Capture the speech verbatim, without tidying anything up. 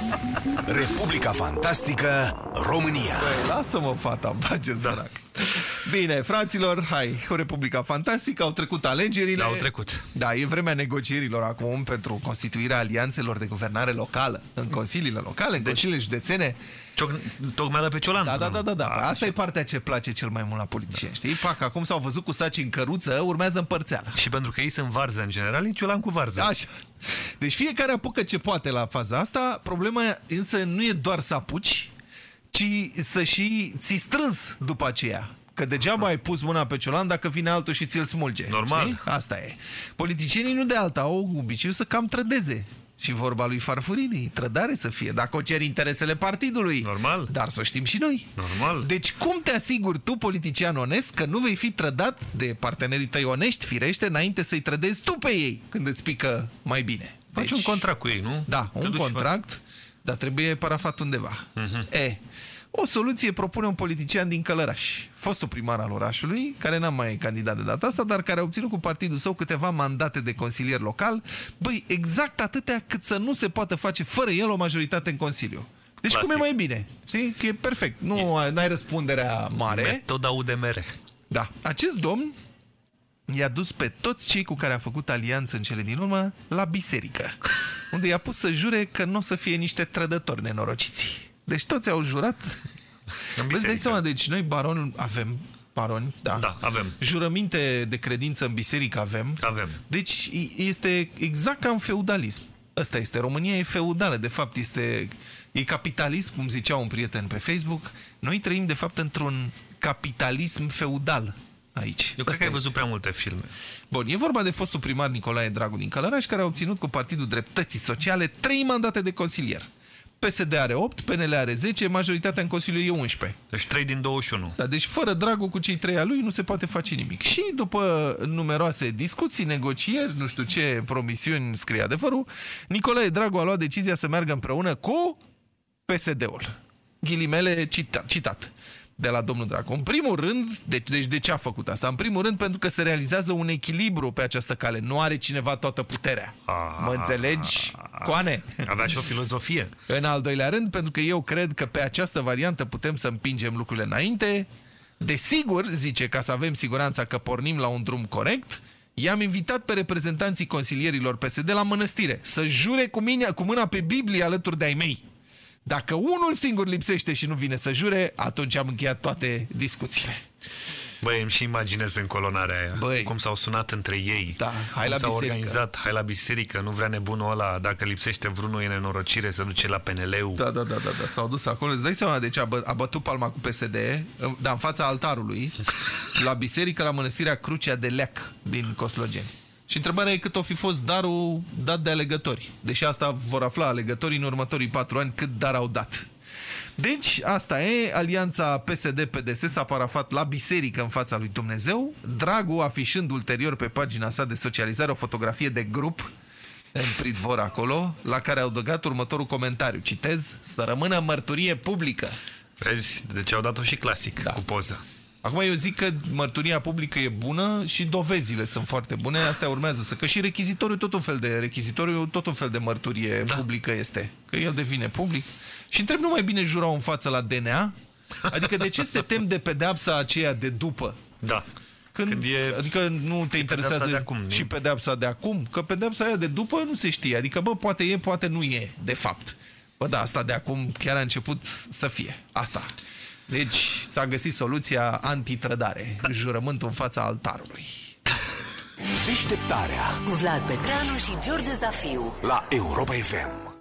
Republica Fantastică România. Băi, lasă-mă fata, îmi place sărac. Bine, fraților, hai, Republica Fantastică, au trecut alegerile. Au trecut. Da, e vremea negocierilor acum pentru constituirea alianțelor de guvernare locală, în consiliile locale, în deci, consiliile județene. Tocmeală pe ciolan. Da, da, da, da, da. A, asta e partea ce place cel mai mult la politicieni, da. Știi? Pac, acum s-au văzut cu saci în căruță, urmează împărțeală. Și pentru că ei sunt varză în general, e ciolan cu varză. Așa. Deci fiecare apucă ce poate la faza asta, problema însă nu e doar să apuci, ci să și ți strâns după aceea. Că degeaba ai pus mâna pe ciolan dacă vine altul și ți-l smulge. Normal. Știi? Asta e. Politicienii nu de alta au obiceiul să cam trădeze. Și vorba lui Farfurii, trădare să fie, dacă o ceri interesele partidului. Normal. Dar să o știm și noi. Normal. Deci cum te asiguri tu, politician onest, că nu vei fi trădat de partenerii tăi onești, firește, înainte să-i trădezi tu pe ei când îți pică mai bine? Faci deci, un contract cu ei, nu? Da, un contract, dar trebuie parafat undeva. Uh-huh. E... O soluție propune un politician din Călăraș, fostul primar al orașului, care n-a mai candidat de data asta, dar care a obținut cu partidul său câteva mandate de consilier local, băi, exact atâtea cât să nu se poată face fără el o majoritate în Consiliu. Deci Clasic. Cum e mai bine? Știi? Că e perfect. Nu ai răspunderea mare. Metoda U D M R. Da. Acest domn i-a dus pe toți cei cu care a făcut alianță în cele din urmă la biserică, unde i-a pus să jure că nu o să fie niște trădători nenorociți. Deci toți au jurat. Vă dai seama, deci noi baroni avem, baroni, da. Da, avem. Jurăminte de credință în biserică avem. Avem. Deci este exact ca în feudalism. Ăsta este, România e feudală, de fapt este, e capitalism, cum zicea un prieten pe Facebook. Noi trăim de fapt într-un capitalism feudal aici. Eu cred Asta că ai văzut prea multe filme. Bun, e vorba de fostul primar Nicolae Dragu din Călăraș, care a obținut cu Partidul Dreptății Sociale trei mandate de consilier. P S D are opt, P N L are zece, majoritatea în Consiliu e unsprezece. Deci trei din douăzeci și unu. Da, deci fără Dragu cu cei trei a lui nu se poate face nimic. Și după numeroase discuții, negocieri, nu știu ce promisiuni scrie adevărul, Nicolae Dragu a luat decizia să meargă împreună cu P S D-ul. Ghilimele citat. citat. De la domnul Dracu. În primul rând, deci, deci de ce a făcut asta? În primul rând pentru că se realizează un echilibru pe această cale. Nu are cineva toată puterea. A, mă înțelegi, Coane? Avea și o filozofie. În al doilea rând, pentru că eu cred că pe această variantă putem să împingem lucrurile înainte. Desigur, zice, ca să avem siguranța că pornim la un drum corect, i-am invitat pe reprezentanții consilierilor P S D la mănăstire să jure cu, mine, cu mâna pe Biblie alături de-ai mei. Dacă unul singur lipsește și nu vine să jure, atunci am încheiat toate discuțiile. Băi, îmi și imaginez în colonarea aia. Băi, cum s-au sunat între ei. Da, hai la s-au biserică. organizat, hai la biserică, nu vrea nebunul ăla, dacă lipsește vreunul e nenorocire, să duce la P N L-ul. Da, da, da, da, da. S-au dus acolo. Îți dai seama de ce a, bă, a bătut palma cu P S D, dar în fața altarului, la biserică, la mănăstirea Crucea de Leac din Coslogeni. Și întrebarea e cât o fi fost darul dat de alegători. Deși asta vor afla alegătorii în următorii patru ani cât dar au dat. Deci, asta e, alianța P S D P D S s-a parafat la biserică în fața lui Dumnezeu, Dragu afișând ulterior pe pagina sa de socializare o fotografie de grup în pridvor acolo, la care au adăugat următorul comentariu. Citez, să rămână mărturie publică. Vezi, deci au dat-o și clasic, da, cu poză. Acum eu zic că mărturia publică e bună și dovezile sunt foarte bune, astea urmează să... Că și rechizitoriul tot un fel de, rechizitoriul tot un fel de mărturie da. publică este. Că el devine public. Și întreb, nu mai bine jurau în față la D N A? Adică de ce să te tem de pedeapsa aceea de după? Da. Când, Când e, adică nu te interesează de acum, și pedeapsa de acum? Că pedeapsa aia de după nu se știe. Adică, bă, poate e, poate nu e, de fapt. Bă, da, asta de acum chiar a început să fie. Asta. Deci s-a găsit soluția antitrădare. Jurământul în fața altarului. Deșteptarea cu Vlad Petreanu și George Zafiu la Europa F M.